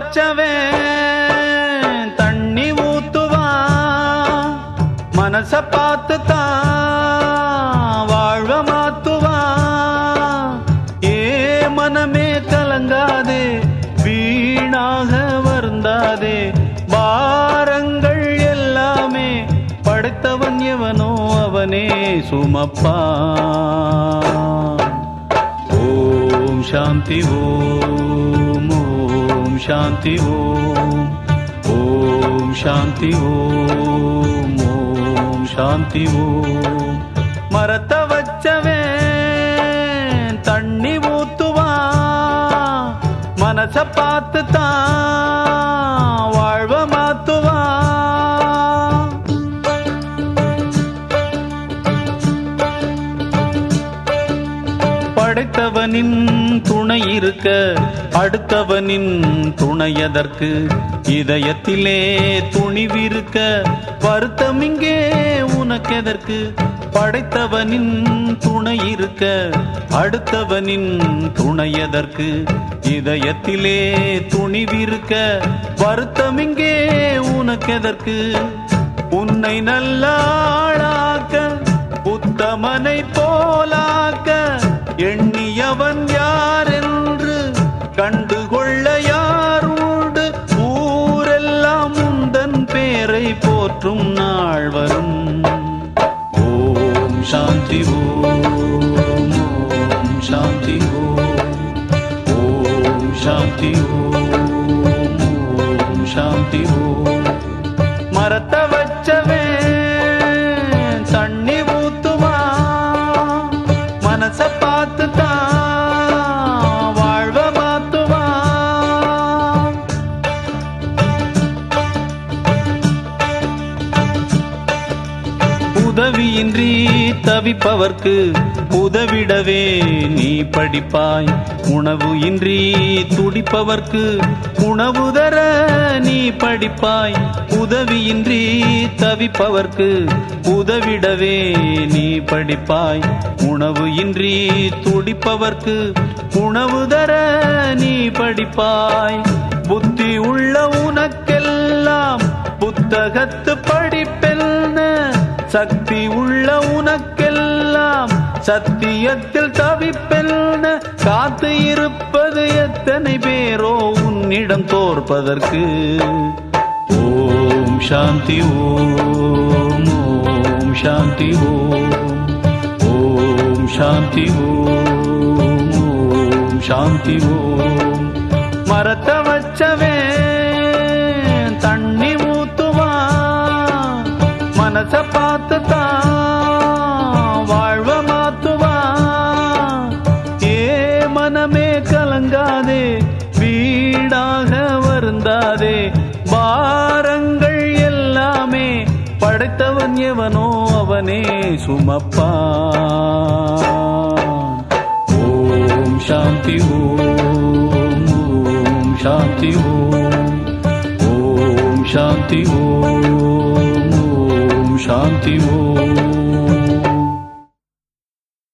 வச்சவன் தண்ணி ஊத்துவான், மனச பார்த்து தான் வாழ்வ மாத்துவான். ஏ மனமே கலங்காதே, வீணாக வருந்தாதே, பாரங்கள் எல்லாமே படைத்தவன் எவனோ அவனே சுமப்பான். ஓம் சாந்தி ஓம், ஓம் சாந்தி ஓம், ஓம் சாந்தி ஓம், ஓம் சாந்தி ஓம். மரத்தை வச்சவன் தண்ணி ஊத்துவான், மனச பார்த்து தான் வாழ்வ மாத்துவான். படைத்தவனின் துணை இருக்க அடுத்தவனின் துணை எதற்கு? இதயத்திலே துணிவிருக்க வருத்தம் இங்கே உனக்கெதற்கு? படைத்தவனின் துணை இருக்க அடுத்தவனின் துணை எதற்கு? இதயத்திலே துணிவிருக்க வருத்தம் இங்கே உனக்கெதற்கு? உன்னை நல்லாளாக்க உத்தமனை போலாக்க எண்ணியவன் யார் என்று கண்டுகொள்ள யாருண்டு? ஊரெல்லாம் உந்தன் பேரை போற்றும் நாள் வரும். ஓம் சாந்தி ஓம், ஓம் சாந்தி ஓம், ஓம் சாந்தி ஓம், ஓம் சாந்தி ஓம். மரத்தை வச்சவன் தண்ணி ஊத்துவான், மனச பார்த்து தான் வாழ்வ மாத்துவான். உதவியின்றி தவிப்பவர்க்கு உதவிடவே நீ படிப்பாய். உணவு இன்றி துடிப்பவர்க்கு உணவு தர நீ படிப்பாய். உதவியின்றி தவிப்பவர்க்கு உதவிடவே நீ படிப்பாய். உணவு இன்றி துடிப்பவர்க்கு உணவு தர நீ படிப்பாய். புத்தி உள்ள உனக்கெல்லாம் புத்தகத்து படிப்பெல்ன, சக்தி உள்ள உனக்கெல்லாம் சத்தியத்தில் தவிப்பெல்ன. காத்து இருப்பது எத்தனை பேரோ உன்னிடம் தோற்பதற்கு? ஓம் சாந்தி ஓம், ஓம் சாந்தி ஓம், ஓம் சாந்தி ஓம், ஓம் சாந்தி ஓம். மரத்தை வச்சவன் தண்ணி ஊத்துவான், மனச பார்த்து தான் வாழ்வ மாத்துவான். ஏ மனமே கலங்காதே, வீடாக வருந்தாதே, பாரங்கள் எல்லாமே படைத்தவன் எவனோ அவனே சுமப்பான். ஓம் சாந்தி ஓம், ஓம் சாந்தி ஓம், ஓம் சாந்தி ஓம், ஓம் சாந்தி ஓம்.